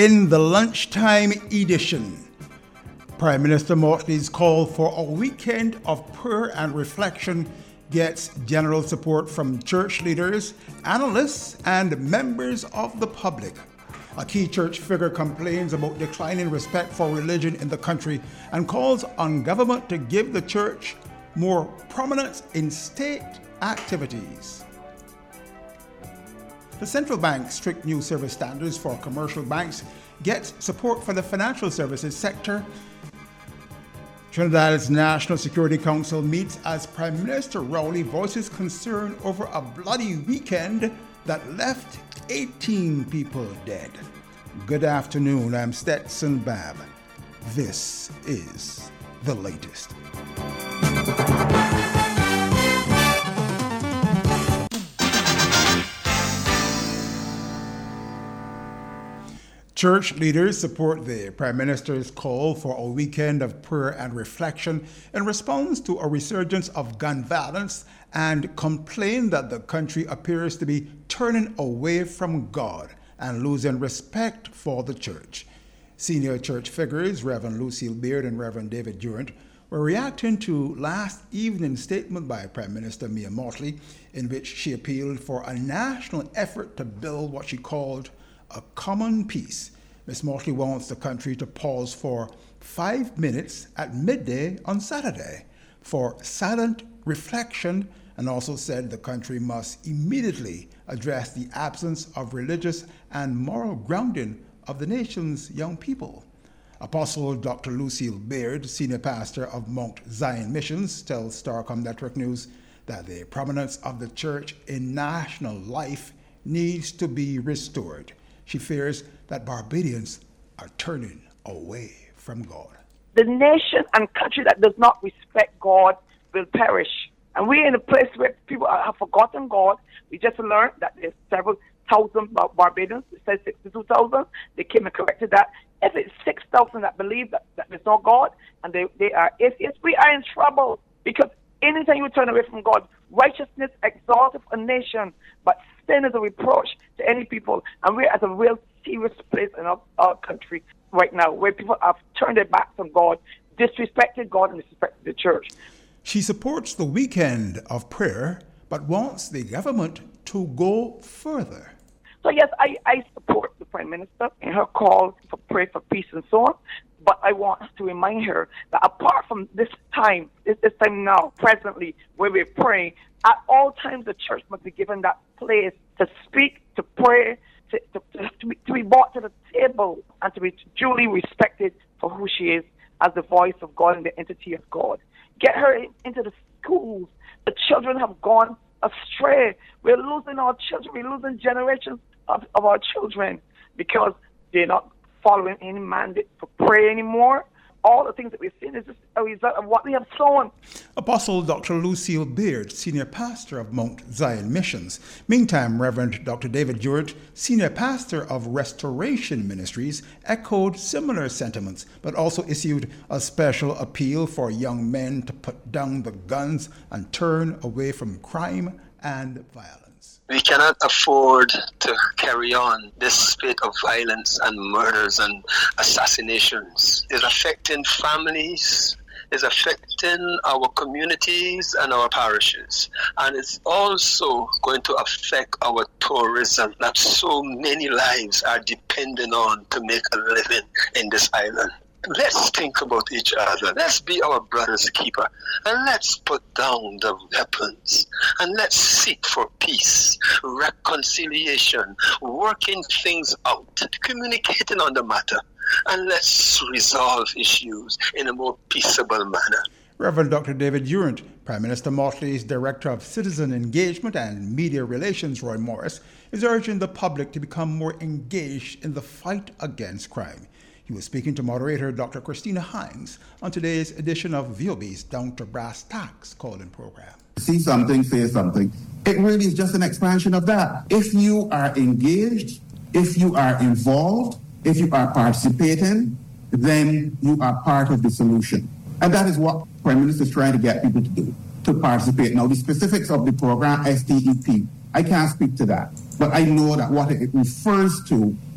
In the lunchtime edition, Prime Minister Mottley's call for a weekend of prayer and reflection gets general support from church leaders, analysts, and members of the public. A key church figure complains about declining respect for religion in the country and calls on government to give the church more prominence in state activities. The central bank's strict new service standards for commercial banks gets support for the financial services sector. Trinidad's National Security Council meets as Prime Minister Rowley voices concern over a bloody weekend that left 18 people dead. Good afternoon, I'm Stetson Babb. This is the latest. Church leaders support the Prime Minister's call for a weekend of prayer and reflection in response to a resurgence of gun violence and complain that the country appears to be turning away from God and losing respect for the church. Senior church figures, Reverend Lucille Beard and Reverend David Durant, were reacting to last evening's statement by Prime Minister Mia Mottley, in which she appealed for a national effort to build what she called a common peace. Ms. Mottley wants the country to pause for 5 minutes at midday on Saturday for silent reflection, and also said the country must immediately address the absence of religious and moral grounding of the nation's young people. Apostle Dr. Lucille Beard, senior pastor of Mount Zion Missions, tells Starcom Network News that the prominence of the church in national life needs to be restored. She fears that Barbadians are turning away from God. The nation and country that does not respect God will perish. And we're in a place where people have forgotten God. We just learned that there's several thousand Barbadians. It says 62,000. They came and corrected that. If it's 6,000 that believe that there's no God and they are atheists, we are in trouble. Because anytime you turn away from God, righteousness exalteth a nation, but sin is a reproach to any people. And we're at a real serious place in our country right now, where people have turned their backs on God, disrespected God, and disrespected the church. She supports the weekend of prayer, but wants the government to go further. So yes, I support the Prime Minister in her call for prayer for peace and so on. But I want to remind her that apart from this time now, presently, where we're praying, at all times the church must be given that place to speak, to pray, to be brought to the table, and to be duly respected for who she is as the voice of God and the entity of God. Get her into the schools. The children have gone astray. We're losing our children. We're losing generations of our children because they're not following any mandate for prayer anymore. All the things that we've seen is just a result of what we have sown. Apostle Dr. Lucille Beard, senior pastor of Mount Zion Missions. Meantime, Reverend Dr. David Durant, senior pastor of Restoration Ministries, echoed similar sentiments, but also issued a special appeal for young men to put down the guns and turn away from crime and violence. We cannot afford to carry on this spate of violence and murders and assassinations. It's affecting families, it's affecting our communities and our parishes. And it's also going to affect our tourism that so many lives are dependent on to make a living in this island. Let's think about each other. Let's be our brother's keeper. And let's put down the weapons. And let's seek for peace, reconciliation, working things out, communicating on the matter. And let's resolve issues in a more peaceable manner. Reverend Dr. David Durant, Prime Minister Mottley's Director of Citizen Engagement and Media Relations, Roy Morris, is urging the public to become more engaged in the fight against crime. He was speaking to moderator Dr. Christina Hines on today's edition of VOB's Down to Brass Tacks call-in program. See something, say something. It really is just an expansion of that. If you are engaged, if you are involved, if you are participating, then you are part of the solution. And that is what Prime Minister is trying to get people to do, to participate. Now, the specifics of the program, STEP, I can't speak to that. But I know that what it refers to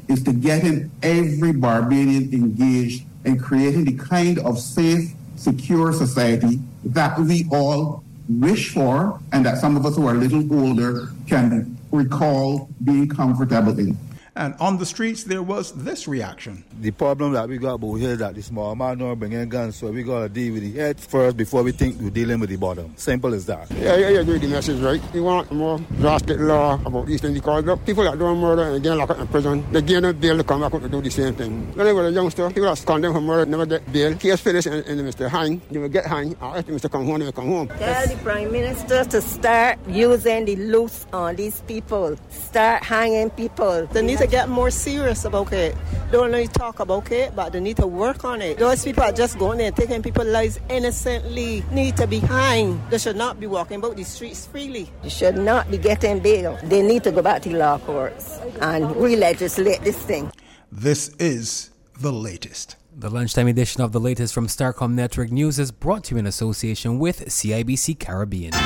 is to getting every Barbadian engaged in creating the kind of safe, secure society that we all wish for and that some of us who are a little older can recall being comfortable in. And on the streets, there was this reaction. The problem that we got about here is that the small man don't bring in guns, so we got to deal with the head first before we think we're dealing with the bottom. Simple as that. Yeah, you agree with the message, right? You want more drastic law about these things because look, people that do murder and get locked up in prison, they get no bail to come back to do the same thing. When they were a youngster, people that condemned for murder never get bail. Case finished and they Mr. hang, they will get hang, or if they Mr. come home, they will come home. Tell the Prime Minister to start using the loose on these people. Start hanging people. They need to get more serious about it. They don't only talk about it, but they need to work on it. Those people are just going there taking people's lives innocently. Need to be hanged. They should not be walking about the streets freely. They should not be getting bail. They need to go back to the law courts and re-legislate this thing. This is The Latest. The lunchtime edition of The Latest from Starcom Network News is brought to you in association with CIBC Caribbean.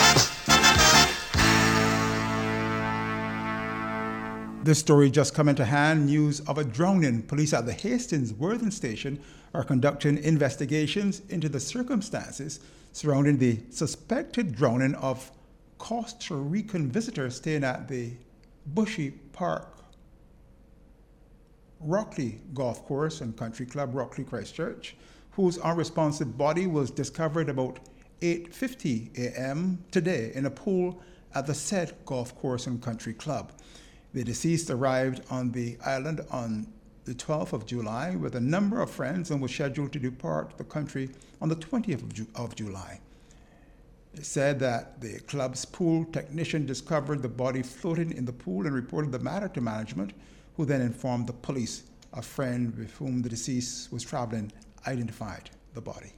This story just come into hand, news of a drowning. Police at the Hastings Worthing Station are conducting investigations into the circumstances surrounding the suspected drowning of Costa Rican visitors staying at the Bushy Park Rockley Golf Course and Country Club, Rockley, Christchurch, whose unresponsive body was discovered about 8:50 a.m. today in a pool at the said golf course and country club. The deceased arrived on the island on the 12th of July with a number of friends and was scheduled to depart the country on the 20th of July. It said that the club's pool technician discovered the body floating in the pool and reported the matter to management, who then informed the police. A friend with whom the deceased was traveling identified the body.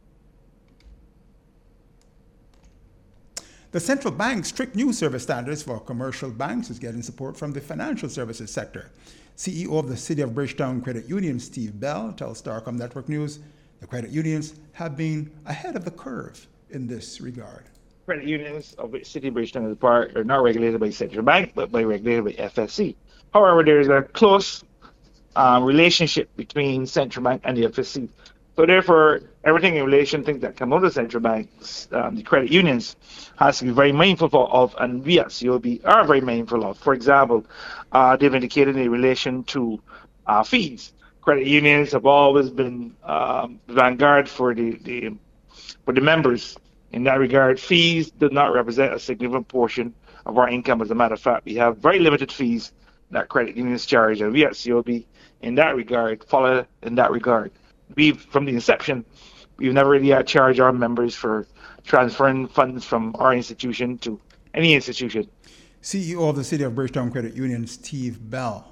The central bank's strict new service standards for commercial banks is getting support from the financial services sector. CEO of the City of Bridgetown Credit Union, Steve Bell, tells Starcom Network News the credit unions have been ahead of the curve in this regard. Credit unions of which City of Bridgetown is part are not regulated by central bank, but regulated by FSC. However, there is a close relationship between central bank and the FSC. So therefore, everything in relation to things that come out of central banks, the credit unions, has to be very mindful of, and we at COB are very mindful of. For example, they've indicated in relation to fees. Credit unions have always been vanguard for the members. In that regard, fees do not represent a significant portion of our income. As a matter of fact, we have very limited fees that credit unions charge, and we at COB, in that regard, follow in that regard. From the inception, we've never really charged our members for transferring funds from our institution to any institution. CEO of the City of Bridgetown Credit Union, Steve Bell.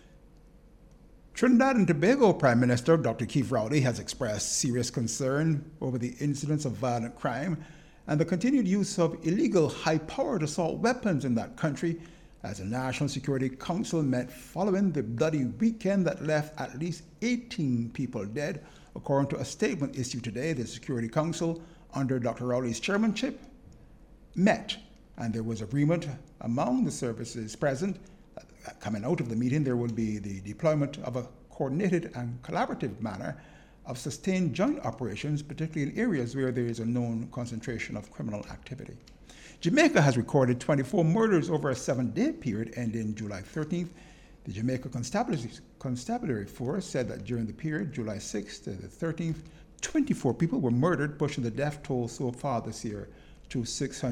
Trinidad and Tobago Prime Minister Dr. Keith Rowley has expressed serious concern over the incidence of violent crime and the continued use of illegal high-powered assault weapons in that country as the National Security Council met following the bloody weekend that left at least 18 people dead. According to a statement issued today, the Security Council, under Dr. Rowley's chairmanship, met, and there was agreement among the services present. Coming out of the meeting, there will be the deployment of a coordinated and collaborative manner of sustained joint operations, particularly in areas where there is a known concentration of criminal activity. Jamaica has recorded 24 murders over a 7-day period ending July 13th. The Jamaica Constabulary Force said that during the period, July 6th to the 13th, 24 people were murdered, pushing the death toll so far this year to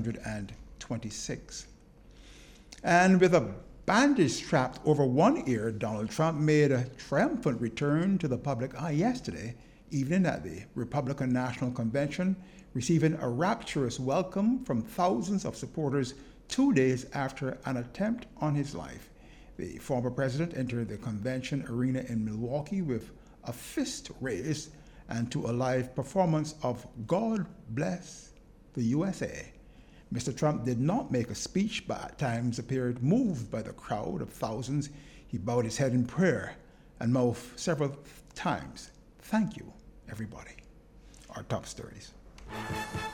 626. And with a bandage strapped over one ear, Donald Trump made a triumphant return to the public eye yesterday evening at the Republican National Convention, receiving a rapturous welcome from thousands of supporters 2 days after an attempt on his life. The former president entered the convention arena in Milwaukee with a fist raised and to a live performance of God Bless the USA. Mr. Trump did not make a speech, but at times appeared moved by the crowd of thousands. He bowed his head in prayer and mouthed several times, "Thank you, everybody." Our top stories.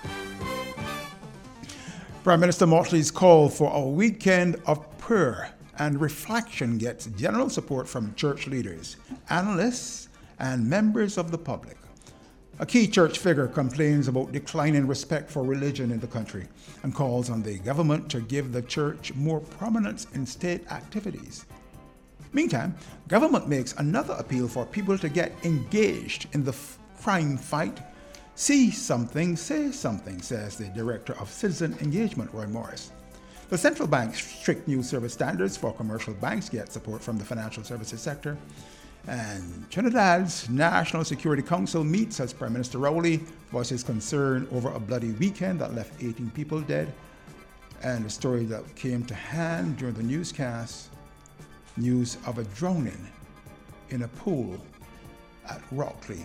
Prime Minister Mottley's call for a weekend of prayer and Reflection gets general support from church leaders, analysts, and members of the public. A key church figure complains about declining respect for religion in the country and calls on the government to give the church more prominence in state activities. Meantime, government makes another appeal for people to get engaged in the crime fight. See something, say something, says the Director of Citizen Engagement, Roy Morris. The central bank's strict new service standards for commercial banks get support from the financial services sector. And Trinidad's National Security Council meets as Prime Minister Rowley voices concern over a bloody weekend that left 18 people dead. And a story that came to hand during the newscast, news of a drowning in a pool at Rockley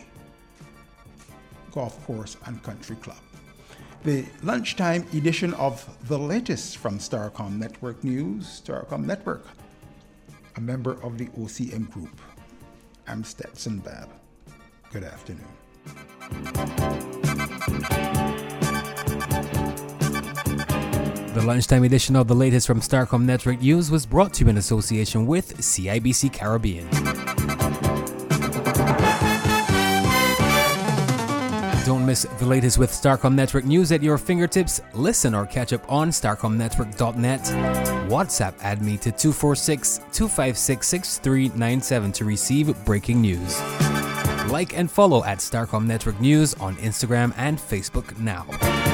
Golf Course and Country Club. The lunchtime edition of the latest from Starcom Network News. Starcom Network, a member of the OCM Group. I'm Stetson Babb. Good afternoon. The lunchtime edition of the latest from Starcom Network News was brought to you in association with CIBC Caribbean. Don't miss the latest with Starcom Network News at your fingertips. Listen or catch up on starcomnetwork.net. WhatsApp add me to 246-256-6397 to receive breaking news. Like and follow at Starcom Network News on Instagram and Facebook now.